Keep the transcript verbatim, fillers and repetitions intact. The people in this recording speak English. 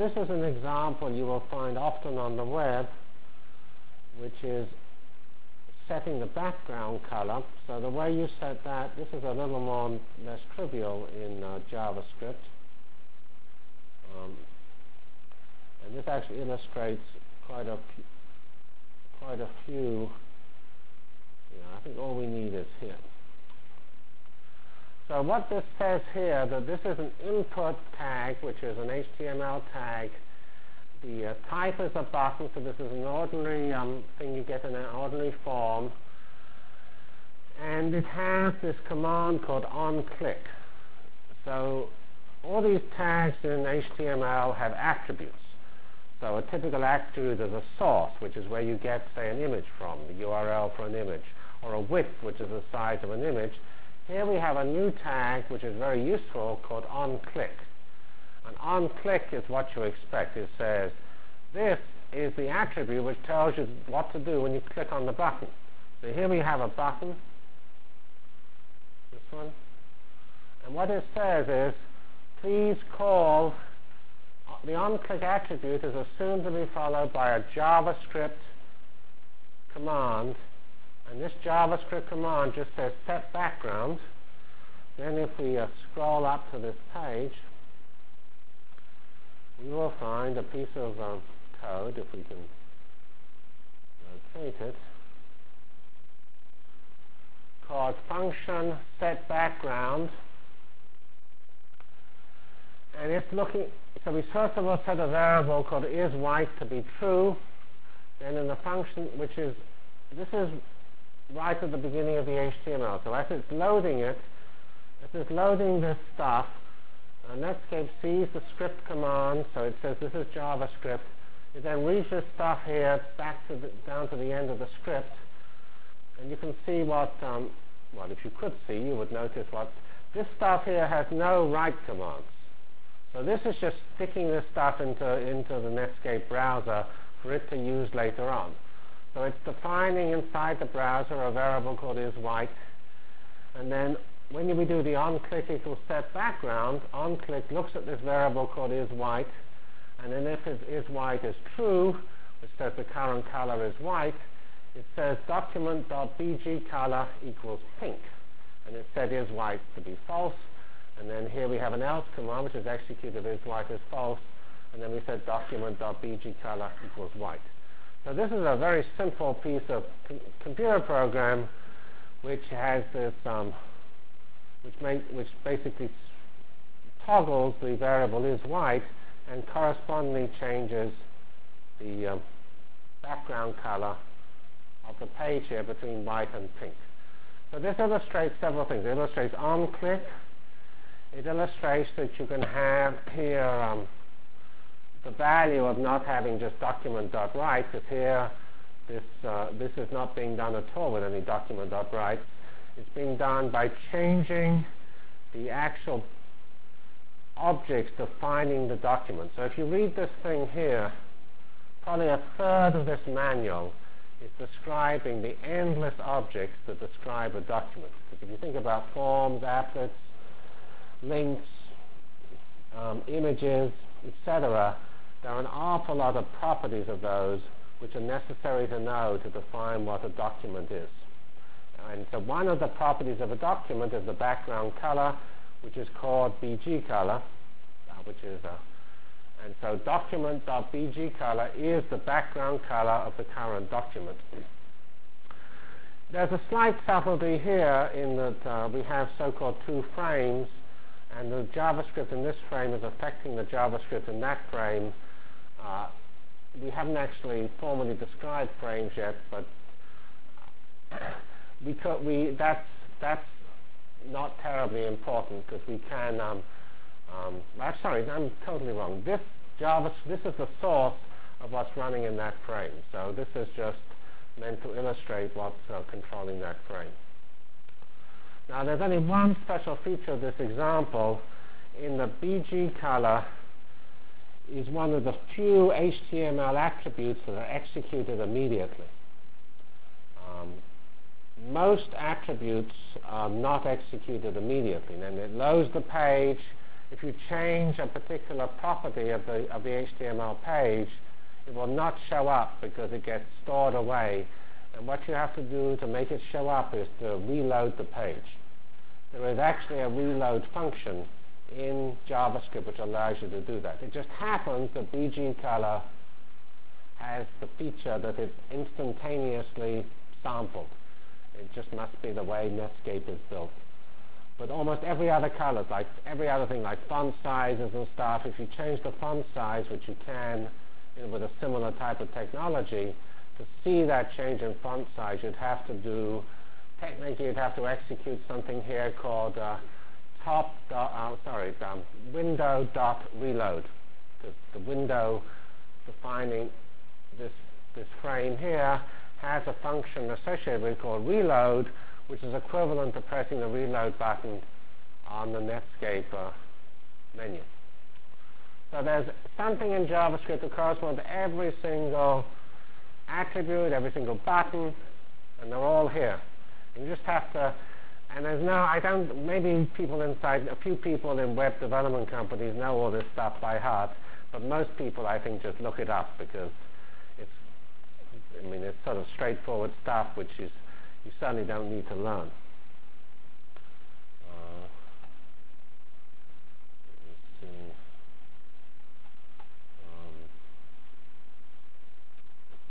this is an example you will find often on the web, which is setting the background color. So the way you set that, this is a little more less trivial in uh, JavaScript. Um, and this actually illustrates quite a few, quite a few. Yeah, I think all we need is here. So what this says here, that this is an input tag, which is an H T M L tag. The uh, type is a button, so this is an ordinary um, thing you get in an ordinary form. And it has this command called onClick. So all these tags in H T M L have attributes. So a typical attribute is a source, which is where you get, say, an image from, the U R L for an image, or a width, which is the size of an image. Here we have a new tag, which is very useful, called onClick. And onClick is what you expect. It says, this is the attribute which tells you what to do when you click on the button. So here we have a button, this one. And what it says is, please call, the onClick attribute is assumed to be followed by a JavaScript command. And this JavaScript command just says set background. Then if we uh, scroll up to this page, we will find a piece of uh, code, if we can locate it, called function set background. And it's looking, so we first of all set a variable called isWhite to be true. Then in the function, which is, this is right at the beginning of the H T M L. So as it's loading it, as it's loading this stuff, uh, Netscape sees the script command, so it says this is JavaScript. It then reads this stuff here back to the, down to the end of the script, and you can see what, um, well, if you could see, you would notice what, this stuff here has no write commands. So this is just sticking this stuff into, into the Netscape browser for it to use later on. So it's defining inside the browser a variable called isWhite, and then when we do the onClick equals set background, onClick looks at this variable called isWhite, and then if it isWhite is true, which says the current color is white, it says document.bgcolor equals pink, and it set isWhite to be false, and then here we have an else command which is executed if isWhite is false, and then we said document.bgcolor equals white. So this is a very simple piece of com computer program which has this, um, which, make, which basically toggles the variable isWhite and correspondingly changes the um, background color of the page here between white and pink. So this illustrates several things. It illustrates onClick. It illustrates that you can have here um, the value of not having just document.write, because here this, uh, this is not being done at all with any document.write. It's being done by changing the actual objects defining the document. So if you read this thing here, probably a third of this manual is describing the endless objects that describe a document. Because if you think about forms, applets, links, um, images, et cetera, there are an awful lot of properties of those which are necessary to know to define what a document is. And so one of the properties of a document is the background color, which is called B G color, uh, which is a, and so document.bgcolor is the background color of the current document. There's a slight subtlety here in that uh, we have so-called two frames, and the JavaScript in this frame is affecting the JavaScript in that frame. Uh, we haven't actually formally described frames yet, but we could, we, that's, that's not terribly important because we can, um, um, I'm sorry, I'm totally wrong. This Java, this is the source of what's running in that frame. So this is just meant to illustrate what's uh, controlling that frame. Now there's only one special feature of this example. In the B G color is one of the few H T M L attributes that are executed immediately. Um, most attributes are not executed immediately. And it loads the page, if you change a particular property of the, of the H T M L page, it will not show up because it gets stored away. And what you have to do to make it show up is to reload the page. There is actually a reload function in JavaScript which allows you to do that. It just happens that B G Color has the feature that it's instantaneously sampled. It just must be the way Netscape is built. But almost every other color, like every other thing, like font sizes and stuff, if you change the font size, which you can, you know, with a similar type of technology, to see that change in font size, you'd have to do, technically you'd have to execute something here called uh, top dot, uh, sorry, um, window dot reload. The, the window defining this, this frame here has a function associated with it called reload, which is equivalent to pressing the reload button on the Netscape uh, menu. So there's something in JavaScript that corresponds to every single attribute, every single button, and they're all here. You just have to, and there's no, I don't, maybe people inside, a few people in web development companies know all this stuff by heart, but most people, I think, just look it up because I mean, it's sort of straightforward stuff which is, you certainly don't need to learn.